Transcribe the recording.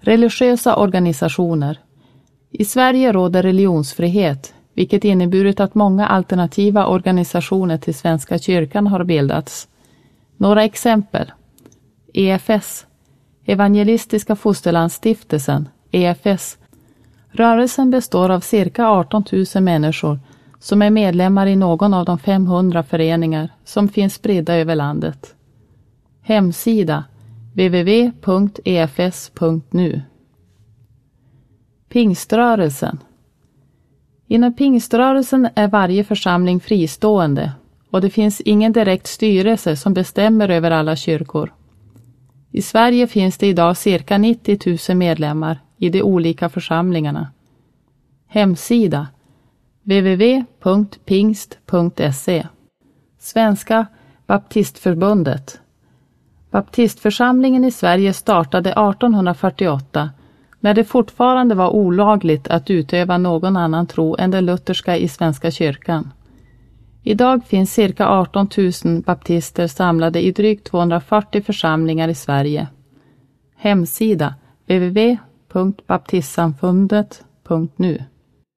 Religiösa organisationer. I Sverige råder religionsfrihet, vilket inneburit att många alternativa organisationer till Svenska kyrkan har bildats. Några exempel. EFS, Evangelistiska Fosterlandsstiftelsen, EFS. Rörelsen består av cirka 18 000 människor som är medlemmar i någon av de 500 föreningar som finns spridda över landet. Hemsida www.efs.nu. Pingströrelsen. Inom pingströrelsen är varje församling fristående och det finns ingen direkt styrelse som bestämmer över alla kyrkor. I Sverige finns det idag cirka 90 000 medlemmar i de olika församlingarna. Hemsida www.pingst.se. Svenska Baptistförbundet. Baptistförsamlingen i Sverige startade 1848 när det fortfarande var olagligt att utöva någon annan tro än den lutherska i Svenska kyrkan. Idag finns cirka 18 000 baptister samlade i drygt 240 församlingar i Sverige. Hemsida www.baptistsamfundet.nu.